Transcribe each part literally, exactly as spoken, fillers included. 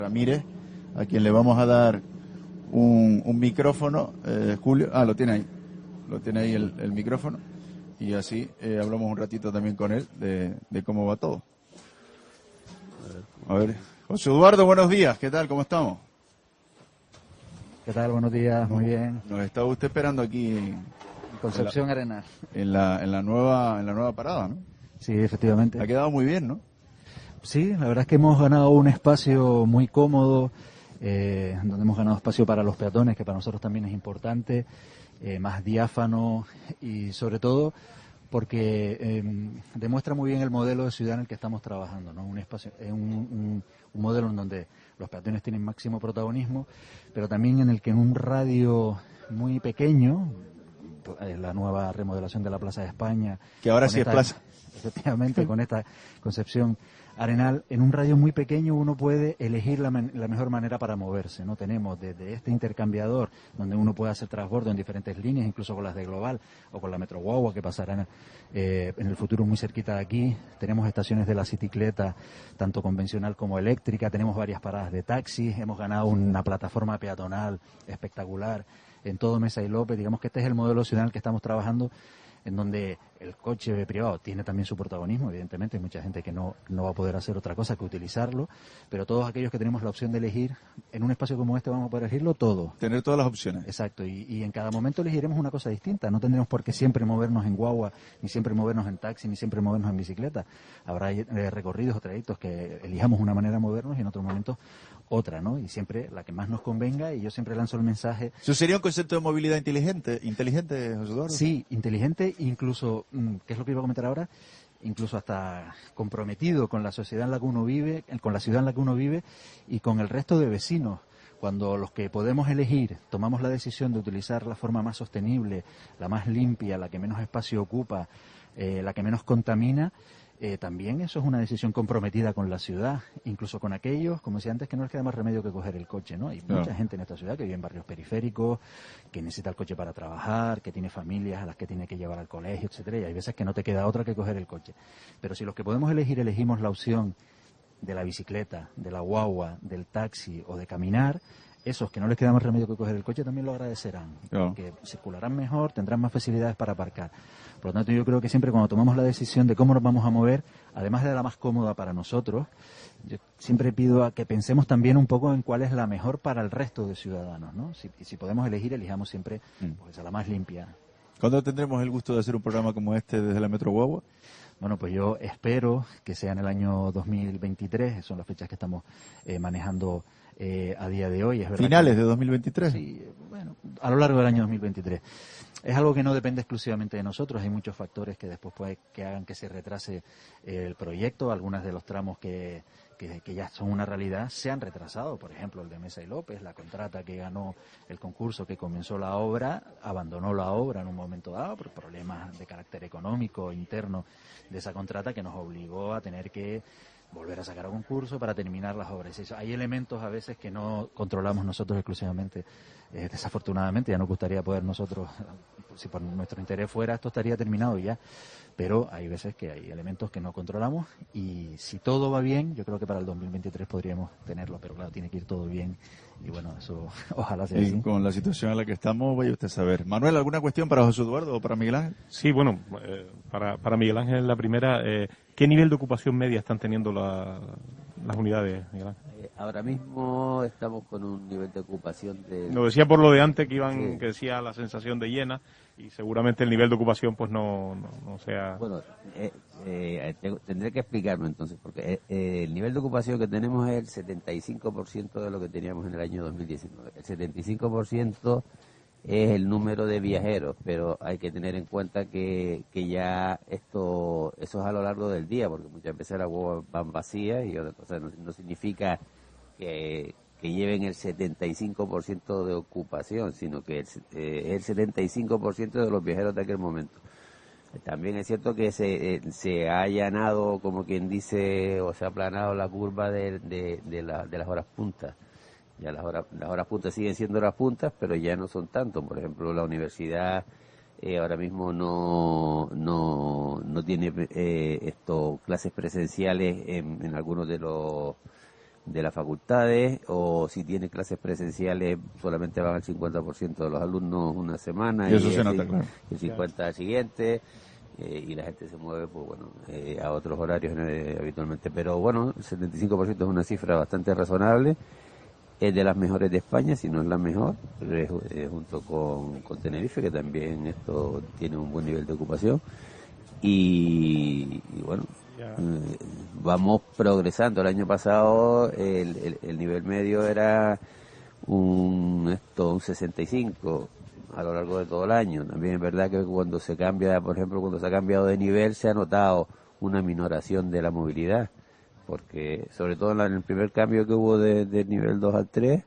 Ramírez, a quien le vamos a dar un, un micrófono. eh, Julio, ah, lo tiene ahí, lo tiene ahí el, el micrófono, y así eh, hablamos un ratito también con él de, de cómo va todo. A ver, José Eduardo, buenos días, ¿qué tal? ¿Cómo estamos? ¿Qué tal? Buenos días, muy bien. Nos estaba usted esperando aquí en Concepción en la, Arenal. En la, en la nueva, en la nueva parada, ¿no? Sí, efectivamente. Ha quedado muy bien, ¿no? Sí, la verdad es que hemos ganado un espacio muy cómodo, eh, donde hemos ganado espacio para los peatones, que para nosotros también es importante, eh, más diáfano y sobre todo porque eh, demuestra muy bien el modelo de ciudad en el que estamos trabajando, ¿no? Un espacio, eh, un, un, un modelo en donde los peatones tienen máximo protagonismo, pero también en el que en un radio muy pequeño, eh, la nueva remodelación de la Plaza de España, que ahora sí esta, es plaza, efectivamente, con esta Concepción Arenal, en un radio muy pequeño uno puede elegir la, man, la mejor manera para moverse, ¿no? Tenemos desde este intercambiador, donde uno puede hacer transbordo en diferentes líneas, incluso con las de Global o con la Metro Guagua, que pasarán eh, en el futuro muy cerquita de aquí. Tenemos estaciones de la bicicleta, tanto convencional como eléctrica, tenemos varias paradas de taxi, hemos ganado una plataforma peatonal espectacular en todo Mesa y López. Digamos que este es el modelo ciudad en el que estamos trabajando, en donde el coche privado tiene también su protagonismo. Evidentemente hay mucha gente que no, no va a poder hacer otra cosa que utilizarlo, pero todos aquellos que tenemos la opción de elegir, en un espacio como este vamos a poder elegirlo todo. Tener todas las opciones. Exacto, y, y en cada momento elegiremos una cosa distinta. No tendremos por qué siempre movernos en guagua, ni siempre movernos en taxi, ni siempre movernos en bicicleta. Habrá eh, recorridos o trayectos que elijamos una manera de movernos y en otros momentos otra, ¿no? Y siempre la que más nos convenga, y yo siempre lanzo el mensaje. ¿Eso sería un concepto de movilidad inteligente, inteligente, José Eduardo? Sí, inteligente, incluso, ¿qué es lo que iba a comentar ahora? Incluso hasta comprometido con la sociedad en la que uno vive, con la ciudad en la que uno vive y con el resto de vecinos. Cuando los que podemos elegir tomamos la decisión de utilizar la forma más sostenible, la más limpia, la que menos espacio ocupa, eh, la que menos contamina, Eh, también eso es una decisión comprometida con la ciudad, incluso con aquellos, como decía antes, que no les queda más remedio que coger el coche, ¿no? Hay Claro. mucha gente en esta ciudad que vive en barrios periféricos, que necesita el coche para trabajar, que tiene familias a las que tiene que llevar al colegio, etcétera, y hay veces que no te queda otra que coger el coche. Pero si los que podemos elegir elegimos la opción de la bicicleta, de la guagua, del taxi o de caminar, esos que no les queda más remedio que coger el coche también lo agradecerán, Claro. que circularán mejor, tendrán más facilidades para aparcar. Por lo tanto, yo creo que siempre cuando tomamos la decisión de cómo nos vamos a mover, además de la más cómoda para nosotros, yo siempre pido a que pensemos también un poco en cuál es la mejor para el resto de ciudadanos, ¿no? Si, y si podemos elegir, elijamos siempre pues, a la más limpia. ¿Cuándo tendremos el gusto de hacer un programa como este desde la Metro Guagua? Bueno, pues yo espero que sea en el año dos mil veintitrés, son las fechas que estamos eh, manejando eh, a día de hoy. Es verdad ¿Finales que, de dos mil veintitrés? Sí, bueno, a lo largo del año dos mil veintitrés. Es algo que no depende exclusivamente de nosotros, hay muchos factores que después puede que hagan que se retrase eh, el proyecto. Algunos de los tramos que, que, que ya son una realidad se han retrasado, por ejemplo el de Mesa y López, la contrata que ganó el concurso, que comenzó la obra, abandonó la obra en un momento dado por problemas de carácter económico interno de esa contrata, que nos obligó a tener que volver a sacar a concurso para terminar las obras. Eso, hay elementos a veces que no controlamos nosotros exclusivamente, eh, desafortunadamente. Ya nos gustaría poder nosotros, si por nuestro interés fuera, esto estaría terminado ya, pero hay veces que hay elementos que no controlamos, y si todo va bien, yo creo que para el dos mil veintitrés podríamos tenerlo, pero claro, tiene que ir todo bien, y bueno, eso ojalá sea Y así. con la situación en la que estamos, vaya usted a saber. Manuel, ¿alguna cuestión para José Eduardo o para Miguel Ángel? Sí, bueno, eh, para, para Miguel Ángel la primera, eh, ¿qué nivel de ocupación media están teniendo la, las unidades, Miguel Ángel? Eh, ahora mismo estamos con un nivel de ocupación de... Lo decía por lo de antes, que iban, Sí. que decía la sensación de llena, y seguramente el nivel de ocupación pues no, no, no sea... Bueno, eh, eh, tengo- tendré que explicarlo entonces, porque eh, eh, el nivel de ocupación que tenemos es el setenta y cinco por ciento de lo que teníamos en el año dos mil diecinueve. El setenta y cinco por ciento es el número de viajeros, pero hay que tener en cuenta que, que ya esto eso es a lo largo del día, porque muchas veces las guaguas van vacías y otra cosa no, no significa que, que lleven el setenta y cinco por ciento de ocupación, sino que es eh, el setenta y cinco por ciento de los viajeros de aquel momento. También es cierto que se, eh, se ha allanado, como quien dice, o se ha aplanado la curva de, de, de, la- de las horas puntas. Ya las horas, las horas puntas siguen siendo horas puntas, pero ya no son tanto. Por ejemplo, la universidad eh, ahora mismo no no, no tiene eh, esto clases presenciales en, en algunos de los de las facultades, o si tiene clases presenciales solamente van al cincuenta por ciento de los alumnos una semana y eso y se el, nota, claro. el cincuenta por ciento al siguiente, eh, y la gente se mueve pues bueno eh, a otros horarios eh, habitualmente, pero bueno, el setenta y cinco por ciento es una cifra bastante razonable, es de las mejores de España, si no es la mejor, eh, eh, junto con, con Tenerife, que también esto tiene un buen nivel de ocupación, y, y bueno, eh, vamos progresando. El año pasado el, el, el nivel medio era un, esto, un sesenta y cinco a lo largo de todo el año. También es verdad que cuando se cambia, por ejemplo, cuando se ha cambiado de nivel, se ha notado una minoración de la movilidad, porque sobre todo en, la, en el primer cambio que hubo de, del nivel dos al tres,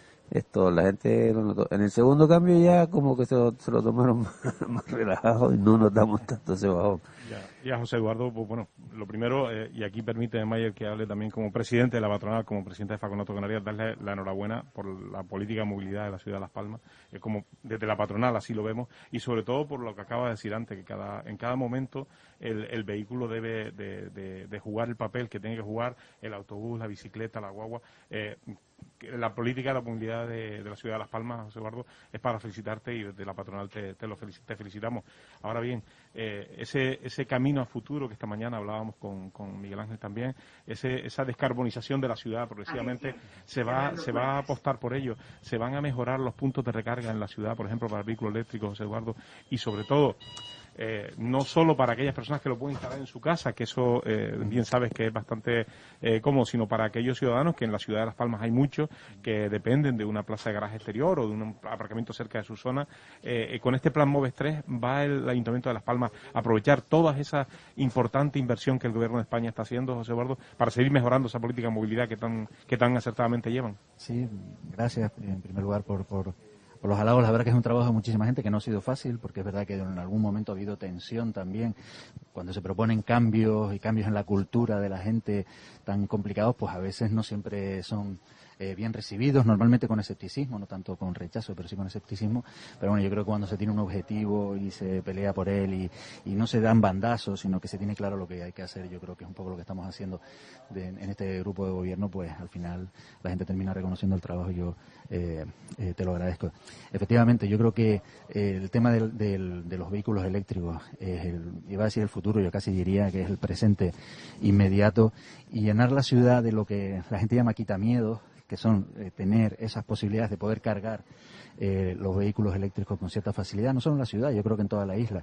esto la gente lo notó. En el segundo cambio ya como que se lo, se lo tomaron más, más relajado y no notamos tanto ese bajón. Ya, ya, José Eduardo, pues bueno, lo primero, eh, y aquí permite Mayer que hable también como presidente de la patronal, como presidente de Faconato Canarias, darle la enhorabuena por la política de movilidad de la ciudad de Las Palmas, eh, como desde la patronal así lo vemos, y sobre todo por lo que acaba de decir antes, que cada en cada momento el, el vehículo debe de, de, de jugar el papel que tiene que jugar, el autobús, la bicicleta, la guagua. Eh, la política de la movilidad de, de la ciudad de Las Palmas, José Eduardo, es para felicitarte, y desde la patronal te, te, lo felici te felicitamos. Ahora bien, eh, ese, ese camino a futuro que esta mañana hablábamos con, con Miguel Ángel también, ese, esa descarbonización de la ciudad progresivamente, se va, se va a apostar por ello, se van a mejorar los puntos de recarga en la ciudad, por ejemplo, para el vehículo eléctrico, José Eduardo, y sobre todo, Eh, no solo para aquellas personas que lo pueden instalar en su casa, que eso eh, bien sabes que es bastante eh, cómodo, sino para aquellos ciudadanos, que en la ciudad de Las Palmas hay muchos, que dependen de una plaza de garaje exterior o de un aparcamiento cerca de su zona. Eh, eh, con este plan MOVES tres va el Ayuntamiento de Las Palmas a aprovechar toda esa importante inversión que el Gobierno de España está haciendo, José Eduardo, para seguir mejorando esa política de movilidad que tan, que tan acertadamente llevan. Sí, gracias en primer lugar por... por... Por los halagos. La verdad que es un trabajo de muchísima gente, que no ha sido fácil, porque es verdad que en algún momento ha habido tensión también. Cuando se proponen cambios y cambios en la cultura de la gente tan complicados, pues a veces no siempre son eh, bien recibidos, normalmente con escepticismo, no tanto con rechazo, pero sí con escepticismo. Pero bueno, yo creo que cuando se tiene un objetivo y se pelea por él y, y no se dan bandazos, sino que se tiene claro lo que hay que hacer, yo creo que es un poco lo que estamos haciendo de, en este grupo de gobierno, pues al final la gente termina reconociendo el trabajo y yo eh, eh, te lo agradezco. Efectivamente, yo creo que eh, el tema del, del, de los vehículos eléctricos es el, iba a decir el futuro, yo casi diría que es el presente inmediato, y llenar la ciudad de lo que la gente llama quitamiedos, que son eh, tener esas posibilidades de poder cargar eh, los vehículos eléctricos con cierta facilidad, no solo en la ciudad, yo creo que en toda la isla.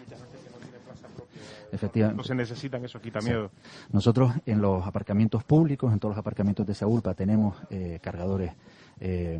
Efectivamente. No se necesitan esos quitamiedos. Sí. Nosotros en los aparcamientos públicos, en todos los aparcamientos de Saúlpa, tenemos eh, cargadores, eh,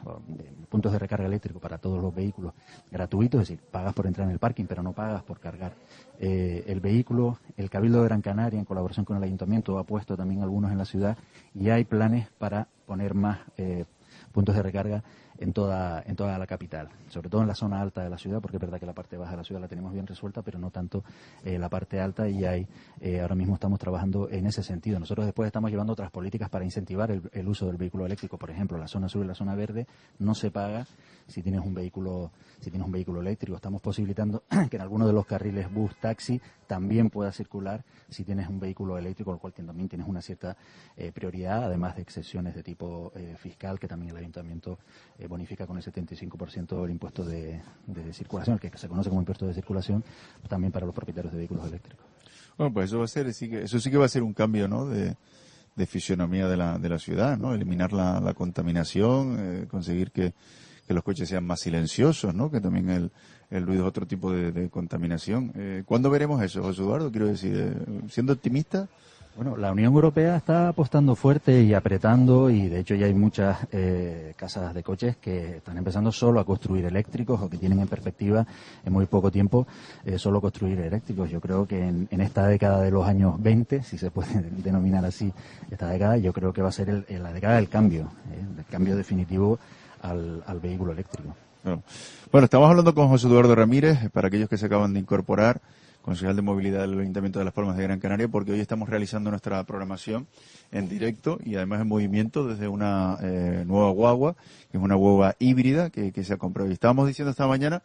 puntos de recarga eléctrico para todos los vehículos gratuitos, es decir, pagas por entrar en el parking, pero no pagas por cargar eh, el vehículo. El Cabildo de Gran Canaria, en colaboración con el Ayuntamiento, ha puesto también algunos en la ciudad, y hay planes para poner más eh, puntos de recarga en toda en toda la capital, sobre todo en la zona alta de la ciudad, porque es verdad que la parte baja de la ciudad la tenemos bien resuelta, pero no tanto eh, la parte alta, y hay eh, ahora mismo estamos trabajando en ese sentido. Nosotros después estamos llevando otras políticas para incentivar el, el uso del vehículo eléctrico. Por ejemplo, la zona azul y la zona verde no se paga si tienes un vehículo si tienes un vehículo eléctrico. Estamos posibilitando que en alguno de los carriles bus taxi también pueda circular si tienes un vehículo eléctrico, lo cual también tienes una cierta eh, prioridad, además de excepciones de tipo eh, fiscal, que también el Ayuntamiento eh, bonifica con el setenta y cinco por ciento el impuesto de, de circulación, que se conoce como impuesto de circulación, también para los propietarios de vehículos eléctricos. Bueno, pues eso va a ser, sí que, eso sí que va a ser un cambio, ¿no?, de, de fisionomía de la, de la ciudad, ¿no? Eliminar la, la contaminación, eh, conseguir que, que los coches sean más silenciosos, ¿no? Que también el, el ruido es otro tipo de, de contaminación. Eh, ¿Cuándo veremos eso, José Eduardo? Quiero decir, eh, siendo optimista. Bueno, la Unión Europea está apostando fuerte y apretando, y de hecho ya hay muchas eh, casas de coches que están empezando solo a construir eléctricos, o que tienen en perspectiva en muy poco tiempo eh, solo construir eléctricos. Yo creo que en, en esta década de los años veinte, si se puede denominar así esta década, yo creo que va a ser el, la década del cambio, eh, el cambio definitivo al, al vehículo eléctrico. Bueno. bueno, estamos hablando con José Eduardo Ramírez, para aquellos que se acaban de incorporar, concejal de movilidad del Ayuntamiento de Las Palmas de Gran Canaria, porque hoy estamos realizando nuestra programación en directo y además en movimiento desde una eh, nueva guagua, que es una guagua híbrida que, que se ha comprado. Y estábamos diciendo esta mañana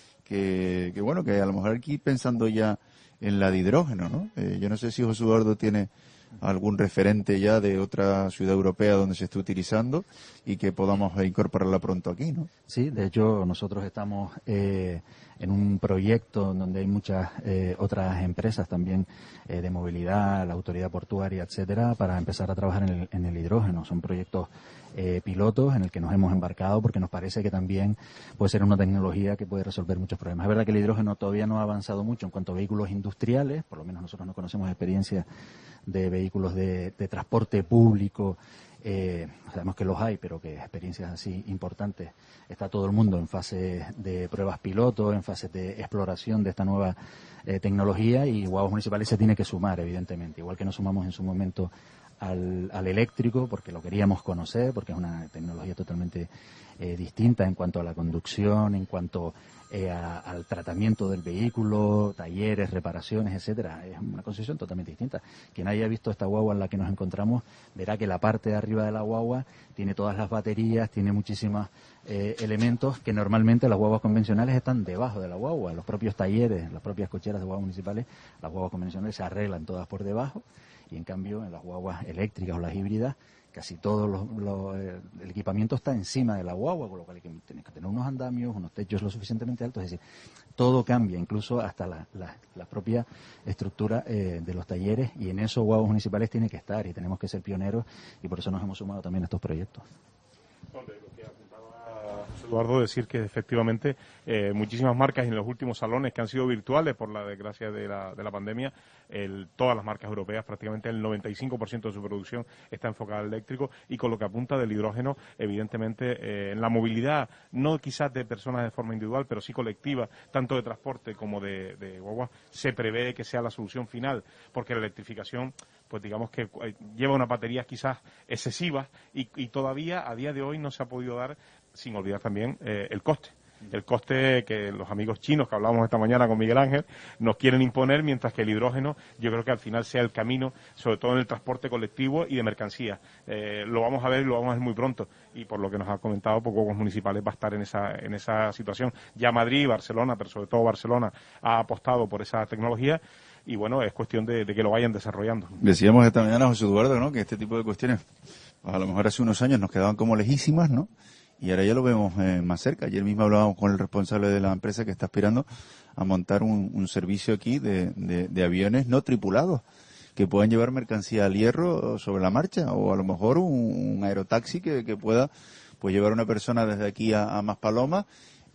que, que bueno, que a lo mejor aquí pensando ya en la de hidrógeno, ¿no? Eh, yo no sé si José Eduardo tiene algún referente ya de otra ciudad europea donde se esté utilizando y que podamos incorporarla pronto aquí, ¿no? Sí, de hecho nosotros estamos eh, en un proyecto donde hay muchas eh, otras empresas también eh, de movilidad, la autoridad portuaria, etcétera, para empezar a trabajar en el, en el hidrógeno. Son proyectos eh, pilotos en el que nos hemos embarcado porque nos parece que también puede ser una tecnología que puede resolver muchos problemas. Es verdad que el hidrógeno todavía no ha avanzado mucho en cuanto a vehículos industriales, por lo menos nosotros no conocemos experiencias de vehículos de, de transporte público. Eh, sabemos que los hay, pero que experiencias así importantes, está todo el mundo en fase de pruebas piloto, en fase de exploración de esta nueva eh, tecnología, y Guaguas Municipales se tiene que sumar, evidentemente, igual que nos sumamos en su momento al, al eléctrico, porque lo queríamos conocer, porque es una tecnología totalmente eh, distinta en cuanto a la conducción, en cuanto eh, a, al tratamiento del vehículo, talleres, reparaciones, etcétera. Es una concepción totalmente distinta. Quien haya visto esta guagua en la que nos encontramos verá que la parte de arriba de la guagua tiene todas las baterías, tiene muchísimos eh, elementos que normalmente las guaguas convencionales están debajo de la guagua. Los propios talleres, las propias cocheras de guaguas municipales, las guaguas convencionales se arreglan todas por debajo, y en cambio en las guaguas eléctricas o las híbridas casi todo los, los, eh, el equipamiento está encima de la guagua, con lo cual hay que, tienes que tener unos andamios, unos techos lo suficientemente altos, es decir, todo cambia, incluso hasta la, la, la propia estructura eh, de los talleres, y en eso Guaguas Municipales tiene que estar y tenemos que ser pioneros, y por eso nos hemos sumado también a estos proyectos. Eduardo, decir que efectivamente eh, muchísimas marcas en los últimos salones que han sido virtuales por la desgracia de la, de la pandemia, el, todas las marcas europeas, prácticamente el noventa y cinco por ciento de su producción está enfocada al eléctrico, y con lo que apunta del hidrógeno, evidentemente eh, en la movilidad, no quizás de personas de forma individual, pero sí colectiva, tanto de transporte como de, de guagua, se prevé que sea la solución final, porque la electrificación, pues digamos que lleva unas baterías quizás excesivas, y, y todavía a día de hoy no se ha podido dar, sin olvidar también eh, el coste. El coste que los amigos chinos que hablábamos esta mañana con Miguel Ángel nos quieren imponer, mientras que el hidrógeno yo creo que al final sea el camino, sobre todo en el transporte colectivo y de mercancías. Eh, lo vamos a ver y lo vamos a ver muy pronto, y por lo que nos ha comentado, pues Guaguas Municipales va a estar en esa, en esa situación. Ya Madrid y Barcelona, pero sobre todo Barcelona, ha apostado por esa tecnología, y bueno, es cuestión de, de que lo vayan desarrollando. Decíamos esta mañana, José Eduardo, ¿no?, que este tipo de cuestiones, pues a lo mejor hace unos años nos quedaban como lejísimas, ¿no?, y ahora ya lo vemos eh, más cerca. Ayer mismo hablábamos con el responsable de la empresa que está aspirando a montar un, un servicio aquí de, de, de aviones no tripulados que puedan llevar mercancía al hierro sobre la marcha, o a lo mejor un, un aerotaxi que, que pueda pues llevar a una persona desde aquí a, a Maspalomas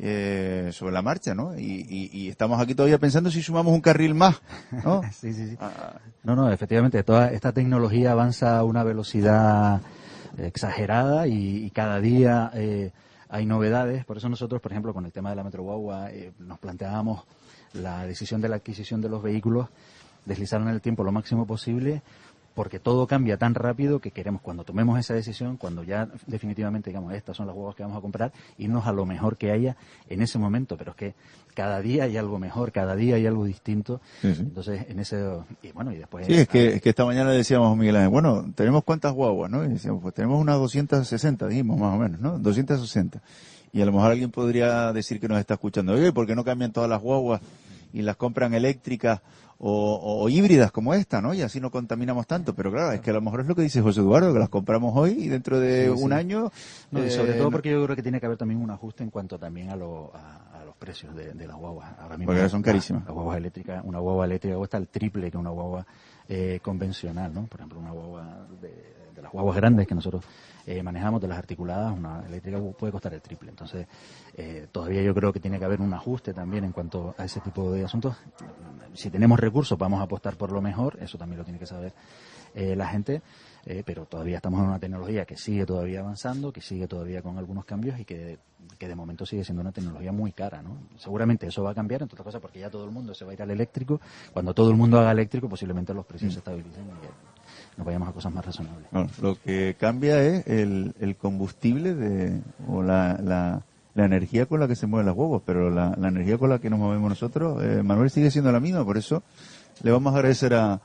eh, sobre la marcha, ¿no? Y, y, y estamos aquí todavía pensando si sumamos un carril más, ¿no? Sí, sí, sí. Ah. No, no, efectivamente, toda esta tecnología avanza a una velocidad exagerada, y, y cada día eh, hay novedades. Por eso nosotros, por ejemplo, con el tema de la Metro Guagua, eh, nos planteábamos la decisión de la adquisición de los vehículos, deslizar en el tiempo lo máximo posible, porque todo cambia tan rápido que queremos, cuando tomemos esa decisión, cuando ya definitivamente digamos estas son las guaguas que vamos a comprar, irnos a lo mejor que haya en ese momento. Pero es que cada día hay algo mejor, cada día hay algo distinto. Sí, sí. Entonces, en ese, y bueno, y después... Sí, es que, es que esta mañana decíamos, Miguel Ángel, bueno, ¿tenemos cuántas guaguas, no? Y decíamos, pues tenemos unas doscientas sesenta, dijimos, más o menos, ¿no? doscientas sesenta. Y a lo mejor alguien podría decir que nos está escuchando, oye, ¿por qué no cambian todas las guaguas y las compran eléctricas o, o, o híbridas como esta, ¿no? Y así no contaminamos tanto. Pero claro, es que a lo mejor es lo que dice José Eduardo, que las compramos hoy y dentro de sí, un sí. año... No, y eh, sobre todo porque yo creo que tiene que haber también un ajuste en cuanto también a, lo, a, a los precios de, de las guaguas. Ahora mismo, porque ahora son carísimas. La, las guaguas eléctricas, una guagua eléctrica cuesta el triple que una guagua eh, convencional, ¿no? Por ejemplo, una guagua de, de las guaguas grandes que nosotros eh, manejamos, de las articuladas, una eléctrica puede costar el triple. Entonces, eh, todavía yo creo que tiene que haber un ajuste también en cuanto a ese tipo de asuntos. Si tenemos recursos, vamos a apostar por lo mejor, eso también lo tiene que saber eh, la gente, eh, pero todavía estamos en una tecnología que sigue todavía avanzando, que sigue todavía con algunos cambios, y que, que de momento sigue siendo una tecnología muy cara, ¿no? Seguramente eso va a cambiar, entre otras cosas, porque ya todo el mundo se va a ir al eléctrico. Cuando todo el mundo haga eléctrico, posiblemente los precios mm. se estabilicen y que nos vayamos a cosas más razonables. Bueno, lo que cambia es el, el combustible de, o la, la, la energía con la que se mueven las guaguas, pero la, la energía con la que nos movemos nosotros, eh, Manuel, sigue siendo la misma. Por eso le vamos a agradecer a,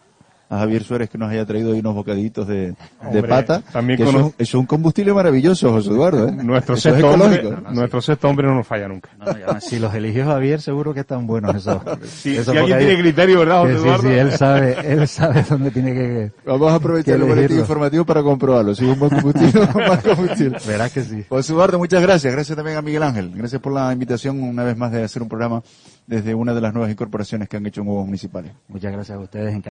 a Javier Suárez que nos haya traído hoy unos bocaditos de, de Hombre, pata. también que con eso, un- eso es un combustible maravilloso, José Eduardo. ¿eh? Nuestro Eso es sexto hombre, ecológico. No, no, nuestro sexto hombre no nos falla nunca. No, no, y además, si los eligió Javier, seguro que están buenos esos. Si, esos si alguien bocadillos. tiene criterio, ¿verdad, Que José sí, Eduardo? sí, él sabe, él sabe dónde tiene que... Vamos a aprovechar el que boletín elegirlo. informativo para comprobarlo. Si es un buen combustible o un mal combustible. Verás que sí. José Eduardo, muchas gracias. Gracias también a Miguel Ángel. Gracias por la invitación una vez más de hacer un programa desde una de las nuevas incorporaciones que han hecho en Huevos Municipales. Muchas gracias a ustedes.